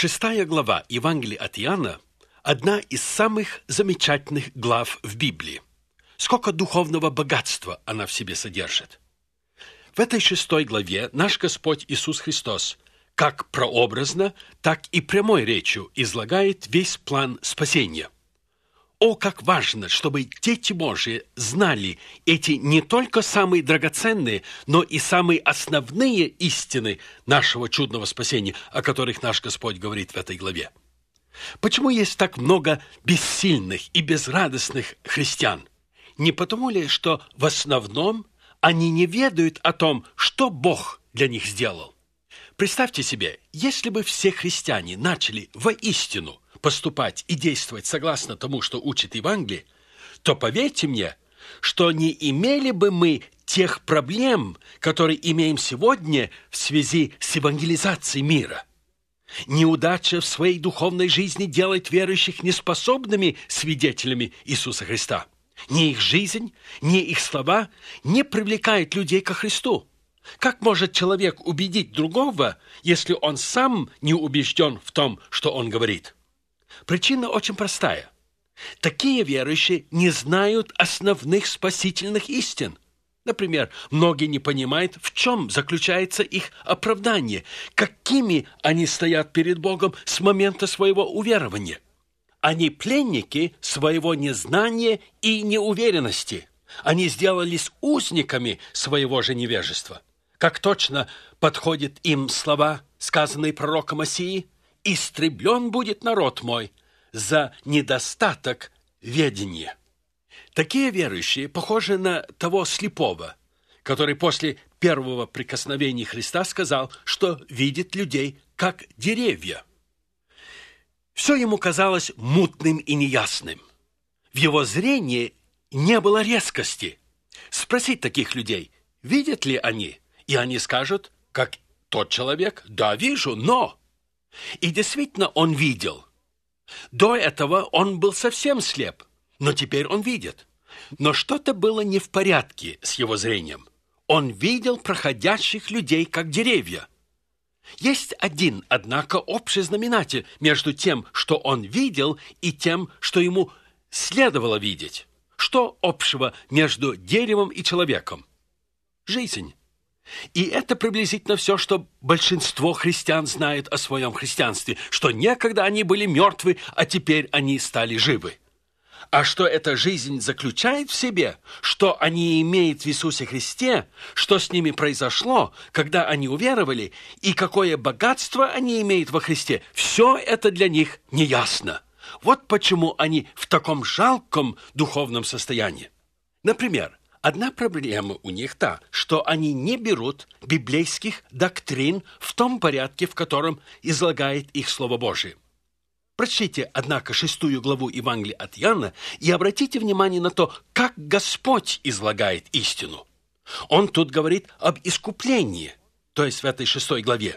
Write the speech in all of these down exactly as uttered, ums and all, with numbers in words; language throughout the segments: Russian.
Шестая глава Евангелия от Иоанна – одна из самых замечательных глав в Библии. Сколько духовного богатства она в себе содержит. В этой шестой главе наш Господь Иисус Христос как прообразно, так и прямой речью излагает весь план спасения. О, как важно, чтобы дети Божии знали эти не только самые драгоценные, но и самые основные истины нашего чудного спасения, о которых наш Господь говорит в этой главе. Почему есть так много бессильных и безрадостных христиан? Не потому ли, что в основном они не ведают о том, что Бог для них сделал? Представьте себе, если бы все христиане начали воистину поступать и действовать согласно тому, что учит Евангелие, то поверьте мне, что не имели бы мы тех проблем, которые имеем сегодня в связи с евангелизацией мира. Неудача в своей духовной жизни делает верующих неспособными свидетелями Иисуса Христа. Ни их жизнь, ни их слова не привлекают людей ко Христу. Как может человек убедить другого, если он сам не убежден в том, что он говорит? Причина очень простая. Такие верующие не знают основных спасительных истин. Например, многие не понимают, в чем заключается их оправдание, какими они стоят перед Богом с момента своего уверования. Они пленники своего незнания и неуверенности. Они сделались узниками своего же невежества. Как точно подходят им слова, сказанные пророком Осии: «Истреблен будет народ мой за недостаток ведения». Такие верующие похожи на того слепого, который после первого прикосновения Христа сказал, что видит людей как деревья. Все ему казалось мутным и неясным. В его зрении не было резкости. Спросить таких людей, видят ли они, и они скажут, как тот человек: «Да, вижу, но...» И действительно он видел. До этого он был совсем слеп, но теперь он видит. Но что-то было не в порядке с его зрением. Он видел проходящих людей как деревья. Есть один, однако, общий знаменатель между тем, что он видел, и тем, что ему следовало видеть. Что общего между деревом и человеком? Жизнь. И это приблизительно все, что большинство христиан знает о своем христианстве, что некогда они были мертвы, а теперь они стали живы. А что эта жизнь заключает в себе, что они имеют в Иисусе Христе, что с ними произошло, когда они уверовали, и какое богатство они имеют во Христе, все это для них неясно. Вот почему они в таком жалком духовном состоянии. Например, одна проблема у них та, что они не берут библейских доктрин в том порядке, в котором излагает их Слово Божие. Прочтите, однако, шестую главу Евангелия от Иоанна и обратите внимание на то, как Господь излагает истину. Он тут говорит об искуплении, то есть в этой шестой главе.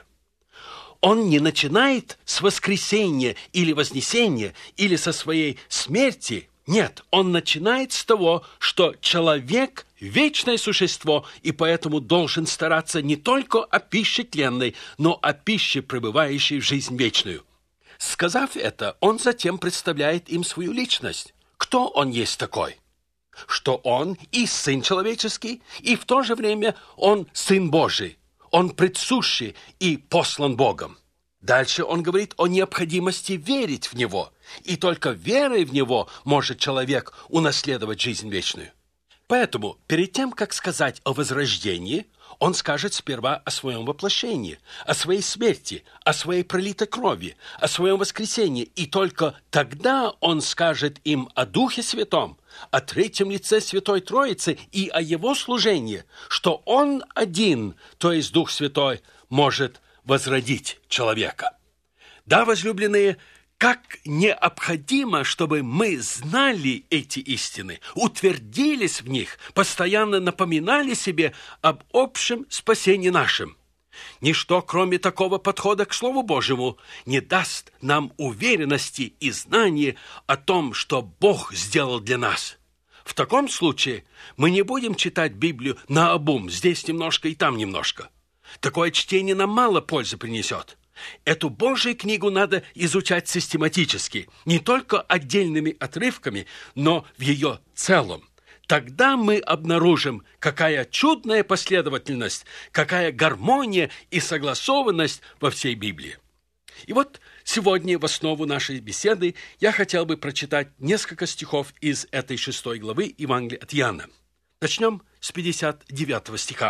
Он не начинает с воскресения или вознесения, или со своей смерти. Нет, он начинает с того, что человек – вечное существо, и поэтому должен стараться не только о пище тленной, но о пище, пребывающей в жизнь вечную. Сказав это, он затем представляет им свою личность. Кто он есть такой? Что он и Сын человеческий, и в то же время он Сын Божий. Он предсущий и послан Богом. Дальше он говорит о необходимости верить в Него, и только верой в Него может человек унаследовать жизнь вечную. Поэтому, перед тем, как сказать о возрождении, он скажет сперва о своем воплощении, о своей смерти, о своей пролитой крови, о своем воскресении, и только тогда он скажет им о Духе Святом, о третьем лице Святой Троицы и о Его служении, что Он один, то есть Дух Святой, может возродить человека. Да, возлюбленные, как необходимо, чтобы мы знали эти истины, утвердились в них, постоянно напоминали себе об общем спасении нашем. Ничто, кроме такого подхода к Слову Божьему, не даст нам уверенности и знания о том, что Бог сделал для нас. В таком случае мы не будем читать Библию наобум, здесь немножко и там немножко. Такое чтение нам мало пользы принесет. Эту Божью книгу надо изучать систематически, не только отдельными отрывками, но в ее целом. Тогда мы обнаружим, какая чудная последовательность, какая гармония и согласованность во всей Библии. И вот сегодня в основу нашей беседы я хотел бы прочитать несколько стихов из этой шестой главы Евангелия от Иоанна. Начнем с пятьдесят девятого стиха.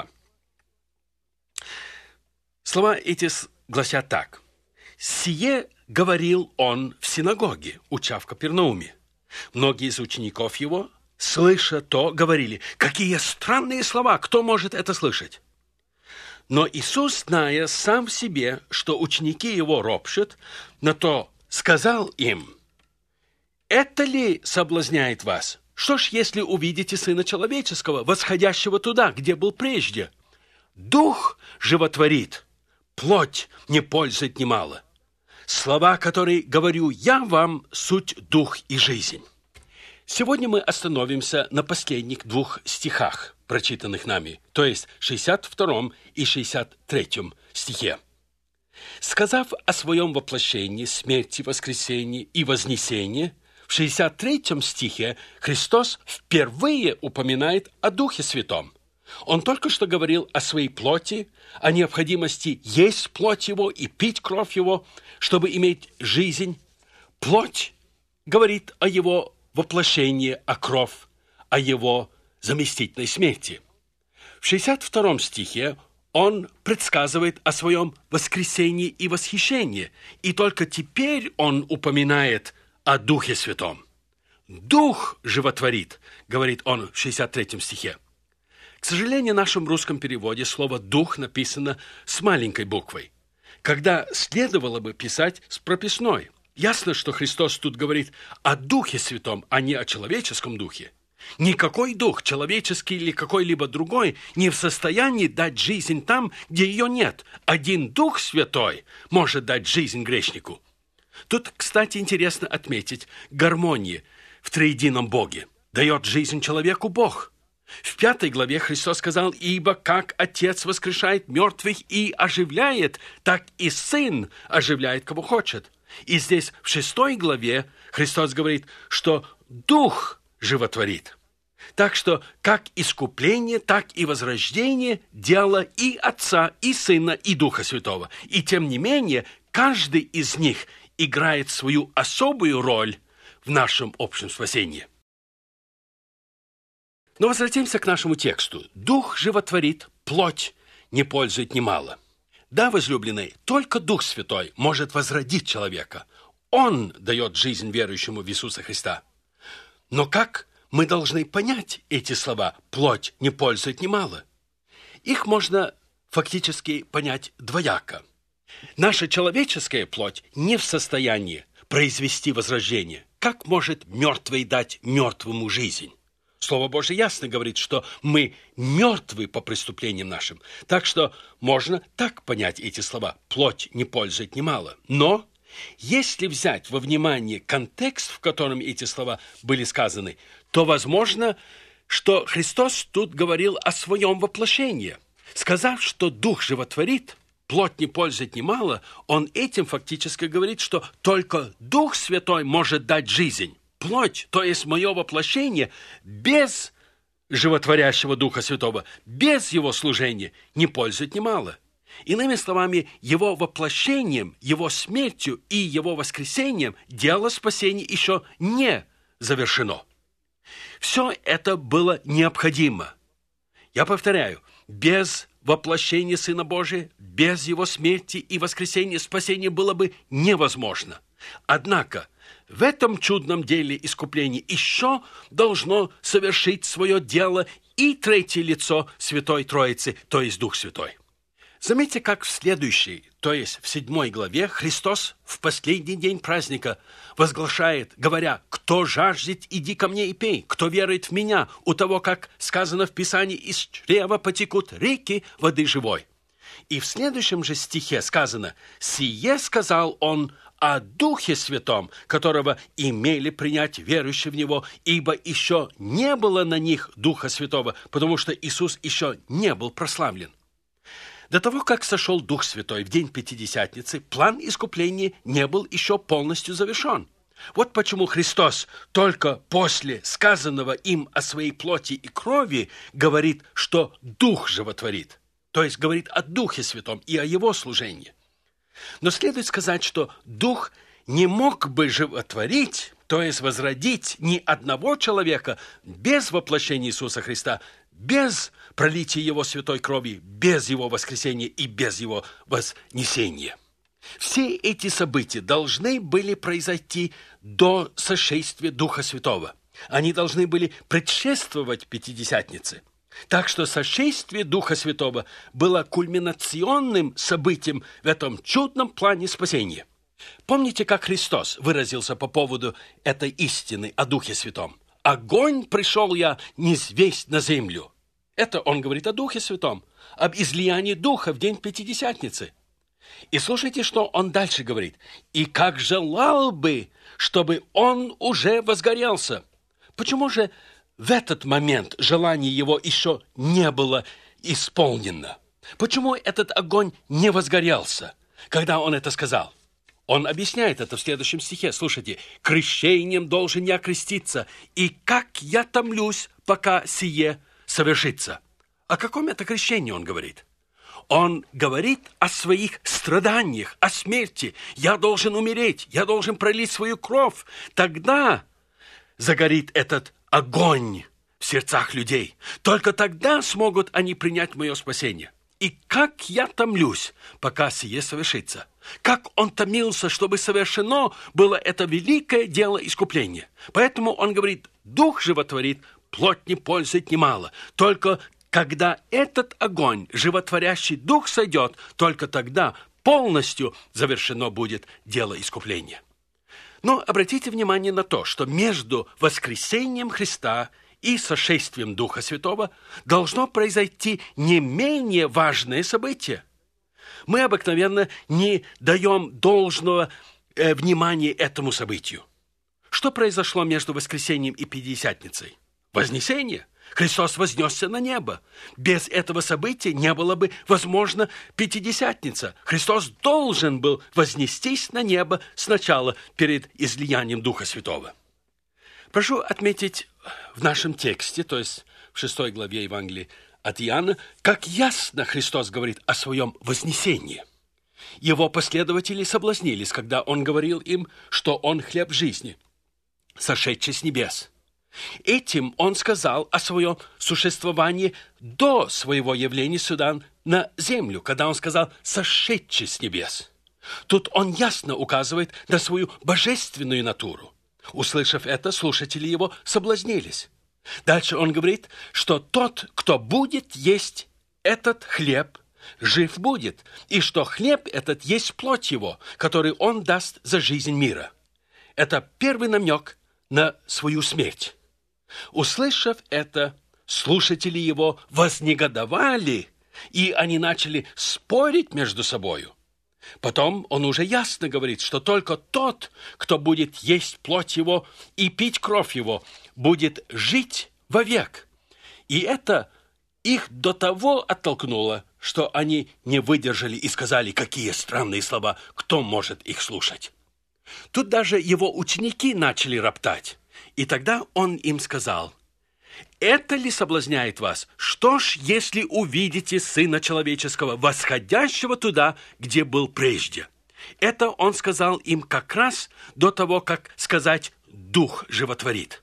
Слова эти гласят так. «Сие говорил он в синагоге, уча в Капернауме. Многие из учеников его, слыша то, говорили, какие странные слова, кто может это слышать? Но Иисус, зная сам в себе, что ученики его ропщут, на то сказал им, это ли соблазняет вас? Что ж, если увидите Сына Человеческого, восходящего туда, где был прежде? Дух животворит, плоть не пользует немало. Слова, которые говорю я вам, суть дух и жизнь». Сегодня мы остановимся на последних двух стихах, прочитанных нами, то есть шестьдесят втором и шестьдесят третьем стихе. Сказав о своем воплощении, смерти, воскресении и вознесении, в шестьдесят третьем стихе Христос впервые упоминает о Духе Святом. Он только что говорил о своей плоти, о необходимости есть плоть Его и пить кровь Его, чтобы иметь жизнь. Плоть говорит о Его воплощение, о кровь, о его заместительной смерти. В шестьдесят втором стихе он предсказывает о своем воскресении и восхищении, и только теперь он упоминает о Духе Святом. «Дух животворит», говорит он в шестьдесят третьем стихе. К сожалению, в нашем русском переводе слово «дух» написано с маленькой буквой, когда следовало бы писать с прописной. Ясно, что Христос тут говорит о Духе Святом, а не о человеческом духе. Никакой дух, человеческий или какой-либо другой, не в состоянии дать жизнь там, где ее нет. Один Дух Святой может дать жизнь грешнику. Тут, кстати, интересно отметить гармонию в триедином Боге. Дает жизнь человеку Бог. В пятой главе Христос сказал, «Ибо как Отец воскрешает мертвых и оживляет, так и Сын оживляет, кого хочет». И здесь, в шестой главе, Христос говорит, что Дух животворит. Так что как искупление, так и возрождение – дело и Отца, и Сына, и Духа Святого. И тем не менее, каждый из них играет свою особую роль в нашем общем спасении. Но возвратимся к нашему тексту. «Дух животворит, плоть не пользует немало». Да, возлюбленные, только Дух Святой может возродить человека. Он дает жизнь верующему в Иисуса Христа. Но как мы должны понять эти слова «плоть не пользует немало»? Их можно фактически понять двояко. Наша человеческая плоть не в состоянии произвести возрождение. Как может мертвый дать мертвому жизнь? Слово Божие ясно говорит, что мы мертвы по преступлениям нашим. Так что можно так понять эти слова. Плоть не пользует немало. Но если взять во внимание контекст, в котором эти слова были сказаны, то возможно, что Христос тут говорил о своем воплощении. Сказав, что Дух животворит, плоть не пользует немало, он этим фактически говорит, что только Дух Святой может дать жизнь. Плоть, то есть мое воплощение, без животворящего Духа Святого, без его служения, не пользует немало. Иными словами, его воплощением, его смертью и его воскресением дело спасения еще не завершено. Все это было необходимо. Я повторяю, без воплощения Сына Божия, без его смерти и воскресения спасение было бы невозможно. Однако, в этом чудном деле искупления еще должно совершить свое дело и третье лицо Святой Троицы, то есть Дух Святой. Заметьте, как в следующей, то есть в седьмой главе, Христос в последний день праздника возглашает, говоря, «Кто жаждет, иди ко мне и пей, кто верует в меня, у того, как сказано в Писании, из чрева потекут реки воды живой». И в следующем же стихе сказано, «Сие сказал он о Духе Святом, которого имели принять верующие в Него, ибо еще не было на них Духа Святого, потому что Иисус еще не был прославлен». До того, как сошел Дух Святой в день Пятидесятницы, план искупления не был еще полностью завершен. Вот почему Христос только после сказанного им о своей плоти и крови говорит, что Дух животворит, то есть говорит о Духе Святом и о Его служении. Но следует сказать, что Дух не мог бы животворить, то есть возродить ни одного человека без воплощения Иисуса Христа, без пролития Его святой крови, без Его воскресения и без Его вознесения. Все эти события должны были произойти до сошествия Духа Святого. Они должны были предшествовать Пятидесятнице. Так что сошествие Духа Святого было кульминационным событием в этом чудном плане спасения. Помните, как Христос выразился по поводу этой истины о Духе Святом? «Огонь пришел я низвесть на землю». Это он говорит о Духе Святом, об излиянии Духа в день Пятидесятницы. И слушайте, что он дальше говорит. «И как желал бы, чтобы он уже возгорелся». Почему же в этот момент желание его еще не было исполнено? Почему этот огонь не возгорелся, когда он это сказал? Он объясняет это в следующем стихе. Слушайте. «Крещением должен я креститься, и как я томлюсь, пока сие совершится». О каком это крещении он говорит? Он говорит о своих страданиях, о смерти. Я должен умереть, я должен пролить свою кровь. Тогда загорит этот огонь в сердцах людей. Только тогда смогут они принять мое спасение. И как я томлюсь, пока сие совершится. Как он томился, чтобы совершено было это великое дело искупления. Поэтому он говорит, Дух животворит, плоть не пользует немало. Только когда этот огонь, животворящий Дух, сойдет, только тогда полностью завершено будет дело искупления. Но обратите внимание на то, что между воскресением Христа и сошествием Духа Святого должно произойти не менее важное событие. Мы обыкновенно не даем должного э, внимания этому событию. Что произошло между воскресением и Пятидесятницей? Вознесение. Христос вознесся на небо. Без этого события не было бы возможно Пятидесятница. Христос должен был вознестись на небо сначала перед излиянием Духа Святого. Прошу отметить в нашем тексте, то есть в шестой главе Евангелия от Иоанна, как ясно Христос говорит о своем вознесении. Его последователи соблазнились, когда Он говорил им, что Он хлеб жизни, сошедший с небес. Этим Он сказал о своем существовании до своего явления сюда на землю, когда Он сказал «сошедший с небес». Тут Он ясно указывает на свою божественную натуру. Услышав это, слушатели Его соблазнились. Дальше Он говорит, что тот, кто будет есть этот хлеб, жив будет, и что хлеб этот есть плоть Его, который Он даст за жизнь мира. Это первый намек на свою смерть. Услышав это, слушатели Его вознегодовали, и они начали спорить между собою. Потом Он уже ясно говорит, что только тот, кто будет есть плоть Его и пить кровь Его, будет жить вовек. И это их до того оттолкнуло, что они не выдержали и сказали, какие странные слова, кто может их слушать. Тут даже Его ученики начали роптать. И тогда Он им сказал, «Это ли соблазняет вас? Что ж, если увидите Сына Человеческого, восходящего туда, где был прежде?» Это Он сказал им как раз до того, как сказать «Дух животворит».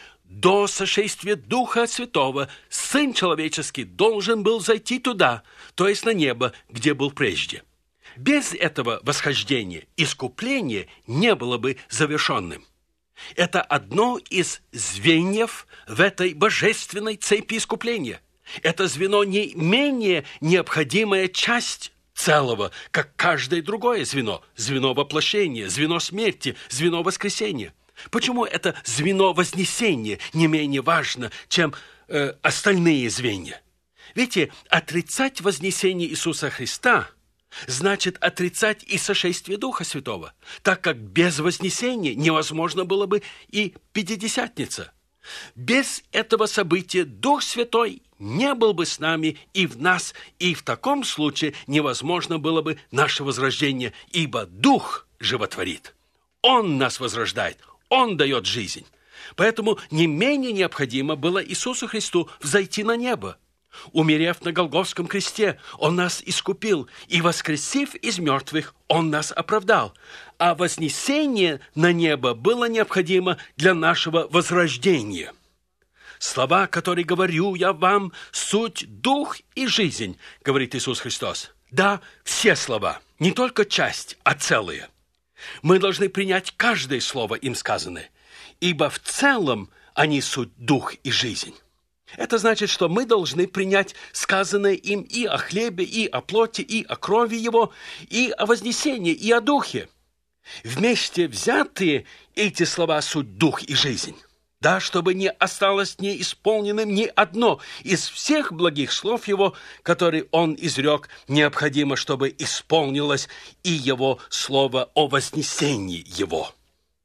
До сошествия Духа Святого Сын Человеческий должен был зайти туда, то есть на небо, где был прежде. Без этого восхождения искупление не было бы завершенным. Это одно из звеньев в этой божественной цепи искупления. Это звено не менее необходимая часть целого, как каждое другое звено. Звено воплощения, звено смерти, звено воскресения. Почему это звено вознесения не менее важно, чем э, остальные звенья? Видите, отрицать вознесение Иисуса Христа значит отрицать и сошествие Духа Святого, так как без вознесения невозможно было бы и Пятидесятница. Без этого события Дух Святой не был бы с нами и в нас, и в таком случае невозможно было бы наше возрождение, ибо Дух животворит. Он нас возрождает, Он дает жизнь. Поэтому не менее необходимо было Иисусу Христу взойти на небо. Умерев на Голгофском кресте, Он нас искупил, и, воскресив из мертвых, Он нас оправдал. А вознесение на небо было необходимо для нашего возрождения. Слова, которые говорю я вам, суть дух и жизнь, говорит Иисус Христос. Да, все слова, не только часть, а целые. Мы должны принять каждое слово им сказанное, ибо в целом они суть дух и жизнь. Это значит, что мы должны принять сказанное им и о хлебе, и о плоти, и о крови его, и о вознесении, и о духе. Вместе взятые эти слова суть дух и жизнь. Да, чтобы не осталось неисполненным ни одно из всех благих слов его, которые он изрек, необходимо, чтобы исполнилось и его слово о вознесении его.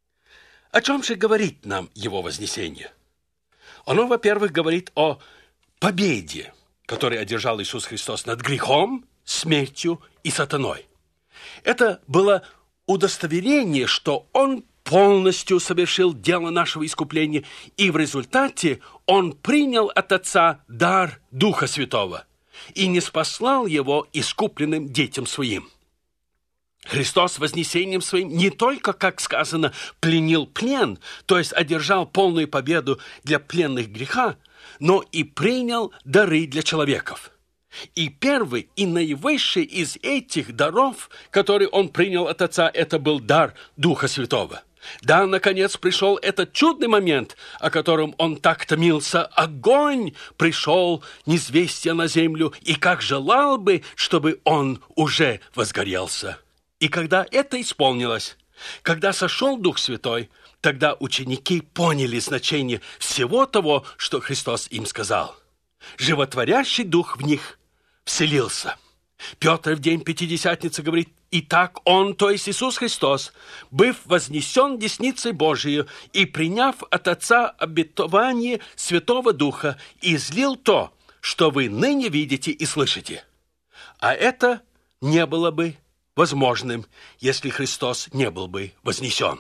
О чем же говорит нам его вознесение? Оно, во-первых, говорит о победе, которую одержал Иисус Христос над грехом, смертью и сатаной. Это было удостоверение, что Он полностью совершил дело нашего искупления, и в результате Он принял от Отца дар Духа Святого и ниспослал его искупленным детям Своим. Христос вознесением Своим не только, как сказано, пленил плен, то есть одержал полную победу для пленных греха, но и принял дары для человеков. И первый и наивысший из этих даров, который Он принял от Отца, это был дар Духа Святого. Да, наконец пришел этот чудный момент, о котором Он так томился. Огонь пришел, низвестия на землю, и как желал бы, чтобы он уже возгорелся. И когда это исполнилось, когда сошел Дух Святой, тогда ученики поняли значение всего того, что Христос им сказал. Животворящий Дух в них вселился. Петр в день Пятидесятницы говорит: «Итак, Он, то есть Иисус Христос, быв вознесен десницей Божией и приняв от Отца обетование Святого Духа, излил то, что вы ныне видите и слышите». А это не было бы возможным, если Христос не был бы вознесен.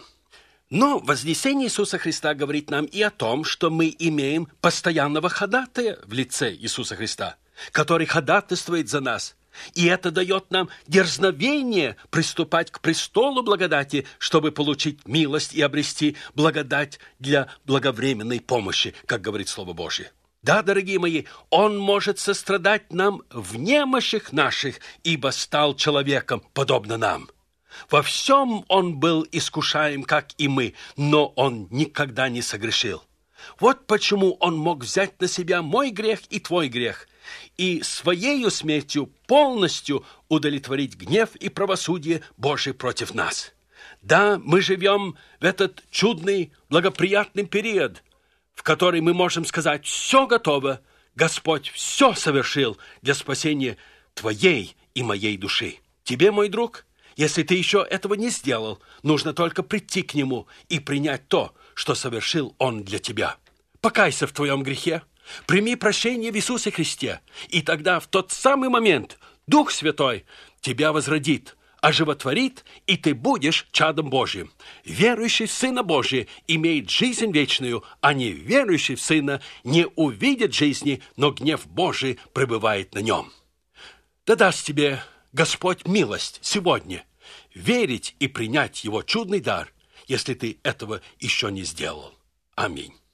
Но вознесение Иисуса Христа говорит нам и о том, что мы имеем постоянного ходатая в лице Иисуса Христа, который ходатайствует за нас. И это дает нам дерзновение приступать к престолу благодати, чтобы получить милость и обрести благодать для благовременной помощи, как говорит Слово Божие. Да, дорогие мои, Он может сострадать нам в немощах наших, ибо стал человеком, подобно нам. Во всем Он был искушаем, как и мы, но Он никогда не согрешил. Вот почему Он мог взять на себя мой грех и твой грех, и своею смертью полностью удовлетворить гнев и правосудие Божие против нас. Да, мы живем в этот чудный, благоприятный период, в который мы можем сказать: все готово, Господь все совершил для спасения твоей и моей души. Тебе, мой друг, если ты еще этого не сделал, нужно только прийти к Нему и принять то, что совершил Он для тебя. Покайся в твоем грехе, прими прощение в Иисусе Христе, и тогда в тот самый момент Дух Святой тебя возродит, оживотворит, и ты будешь чадом Божьим. Верующий в Сына Божия имеет жизнь вечную, а не верующий в Сына не увидит жизни, но гнев Божий пребывает на нем. Да даст тебе Господь милость сегодня верить и принять Его чудный дар, если ты этого еще не сделал. Аминь.